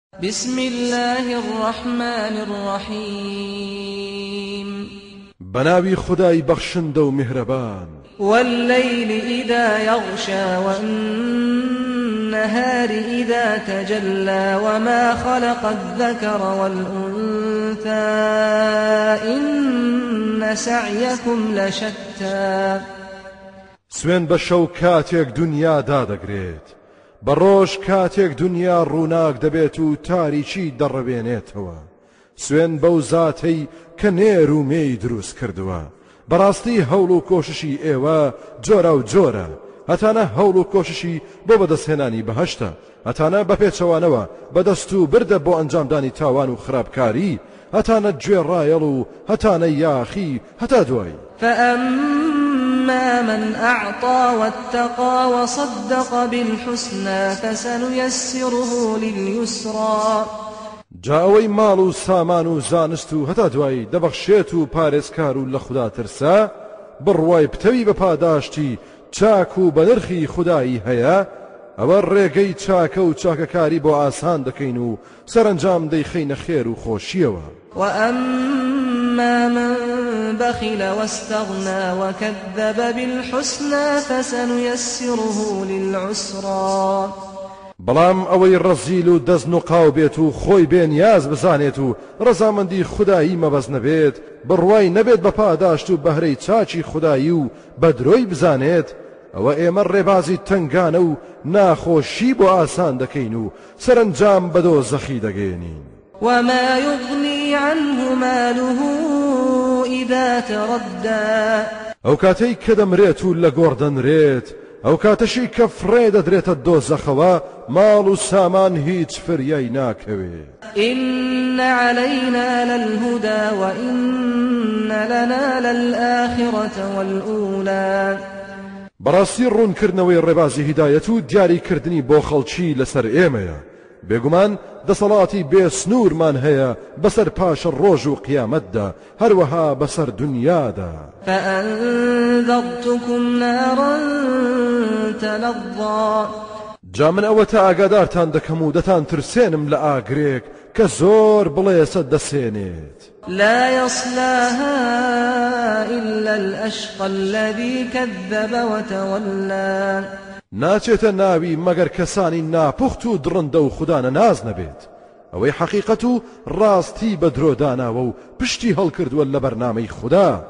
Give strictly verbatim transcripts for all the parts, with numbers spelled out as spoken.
بسم الله الرحمن الرحيم بناوي خداي بخشند و مهربان والليل إذا يغشى والنهار إذا تجلى وما خلق الذكر والأنثى إن سعيكم لشتى سوين بشو كاتيك دنيا دادگريت بروش كاتيك دنيا روناك دبيتو تاريشي دربينيتوا سوين بوزاتي كنيرو مي دروس كردوا براستي هولو كوششي ايوا جورا و جورا هتانا هولو كوششي بو بدسهناني بهشتا هتانا بپیچوانوا بدستو برده بو انجام داني تاوان و خرابكاري هتانا جوير رايلو هتانا ياخي هتا دوي فأما من أعطى واتقى وصدق بالحسنى فسنيسره لليسرى جاوي مالو سامانو زانستو هتا دوای دبخشێتو پارێزکارو لە خوددا ترسا بڕوای پتەوی بە پاداشتی چاک و بە نرخی خودایی هەیە ئەوە ڕێگەی چاکە و چاکەکاری بۆ ئاسان دەکەین و سەرنجام دەیخەینە خێر و خۆشیەوە. وأما من بخل واستغنى وكذب بالحسنى فسنيسره للعسرى بەڵام ئەوەی ڕەزیل و دەزن و قاو بێت و خۆی بێنیاز بزانێت و ڕەزامەندی خودایی مەبەز نەبێت بڕوای نەبێت بە پاداشت و بەهرەی چاچی خودایی و بەدرۆی بزانێت ئەوە ئێمە ڕێبازی تنگانە و ناخۆشی بۆ ئاسان دەکەین و سەرنجام بە دۆزەخی دەگەێنین. وما يغني عنه ماله إذا تردى ئەو کاتەی کە دەمرێت و لە گۆڕ دەنرێت ئەو کاتەشی کە فڕێ دەدرێتە دۆزەخەوە ماڵ و سامان هیچ فریای ناکەوێت. إن علينا للهدى وإن لنا للآخرة والأولى بەڕاستی ڕوونکردنەوەی ڕێبازی هیدایەت و دیاریکردنی بۆ خەڵکی لەسەر ئێمەیە بێگومان دەسەڵاتی بێسنوورمان هەیە بەسەر پاشە ڕۆژ و قیامەتدا هەروەها بەسەر دنیادا. فأنذرتكم نارا تلظى جا من ئەوە تا ئاگادارتان دەکەم و دەتان ترسێنم لە ئاگرێک کە زۆر بڵێسە دەسێنێت. لا يصلاها إلا الأشقى الذي كذب وتولى ناچێتە ناوی مەگەر کەسانی ناپوخت و درڕندە و خوددانە ناز نەبێت ئەوەی حەقیقەت و ڕاستی بە درۆداناوە و پشتی هەڵکردووە لە بەرنامەی خوددا.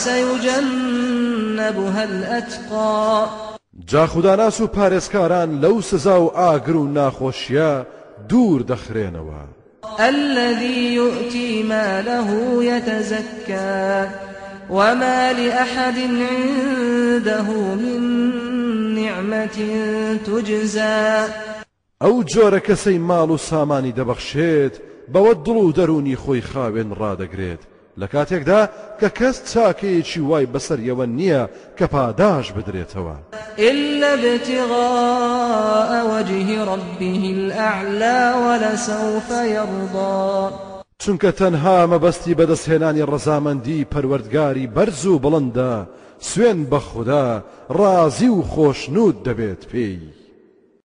وسيجنبها الأتقى جا خوداناس و پارێزکاران لەو سزا و ئاگر و ناخۆشیە دوور دەخرێنەوە. الذي يؤتي ماله يتزكى وما لأحد عنده من نعمة تجزى ئەو جۆرە کەسەی ماڵ و سامانی دەبەخشێت بەوە دڵ و دەرونی خۆی خاوێن ڕادەگرێت لە کاتێکدا کە کەس چاکەیەکی وای بەسەریەوە نییە کە پاداش بدرێتەوە. إلا ابتغاء وجه ربه الأعلى ولسوف يرضى چونکە تەنها مەبەستی بەدەستهێنانی ڕەزامەندی پەروەردگاری بەرز و بڵندە سوێن بە خوددا ڕازی و خۆشنود دەبێت پێی.